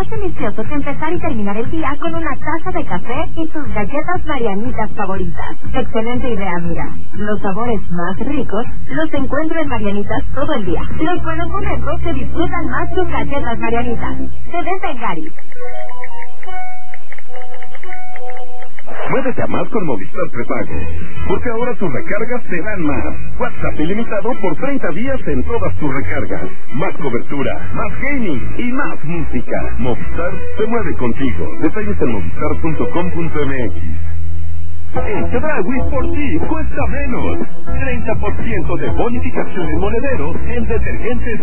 más delicioso que empezar y terminar el día con una taza de café y tus galletas Marianitas favoritas. Excelente idea, mira. Los sabores más ricos los encuentro en Marianitas todo el día. Los buenos momentos se disfrutan más tus galletas Marianitas. Se vende en Gary. Muévete a más con Movistar Prepago, porque ahora tus recargas te dan más. WhatsApp ilimitado por 30 días en todas tus recargas. Más cobertura, más gaming y más música. Movistar se mueve contigo. Detalles en movistar.com.mx. En Chedraui por ti cuesta menos. 30% de bonificación en monedero en detergentes